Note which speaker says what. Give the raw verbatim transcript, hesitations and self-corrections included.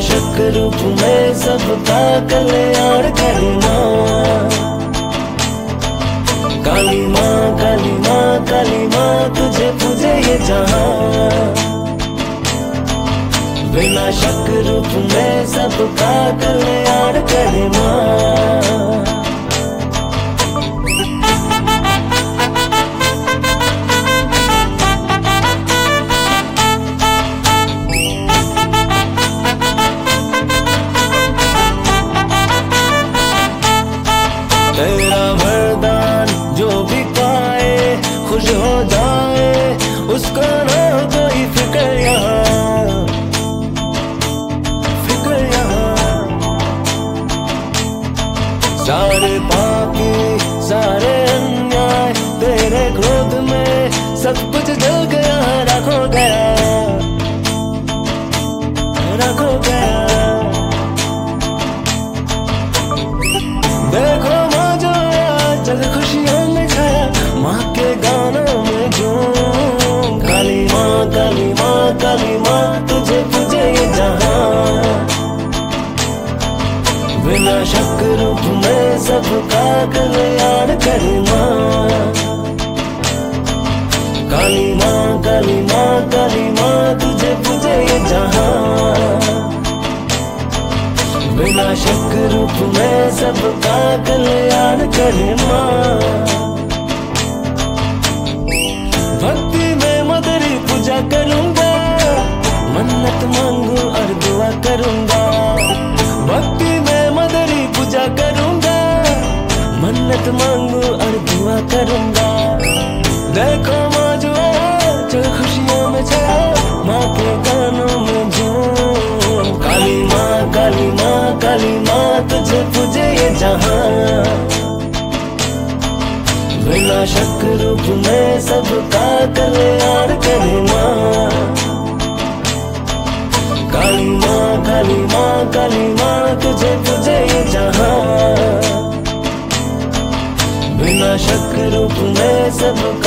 Speaker 1: शक रूप में सबका कल्याण करना। काली माँ काली माँ काली माँ तुझे पूजे ये जहां। बिना शक रूप में सबका कल्याण करना। तेरा वरदान जो भी पाए खुश हो जाए, उसको ना हो कोई फिक्र यहाँ, फिक्र यहाँ। सारे पापी सारे अन्याय तेरे क्रोध में सब कुछ जल गया, रखो गया रखो गया। देखो जग खुशियों में छाया, माँ के गानों में झूम। काली माँ काली माँ काली माँ तुझे पूजे ये जहां। बिना शक रूप में सबका कल्याण करना। काली माँ काली माँ काली माँ तुझे पूजे ये जहां। बिना शक रूप में सबका कल्याण करना। भक्ति में मदरी पूजा करूंगा, मन्नत मांगू और दुआ करूंगा। भक्ति में मदरी पूजा करूंगा, मन्नत मांगू और दुआ करूंगा। देखो माँ जो जो खुशियों में छाया, माँ के गानों में झूम। काली माँ काली माँ काली माँ तुझे पूजे ये जहां। बिना शक रूप में सबका कल्याण करना। काली माँ काली माँ काली माँ तुझे पूजे ये जहां। बिना शक रूप में सबका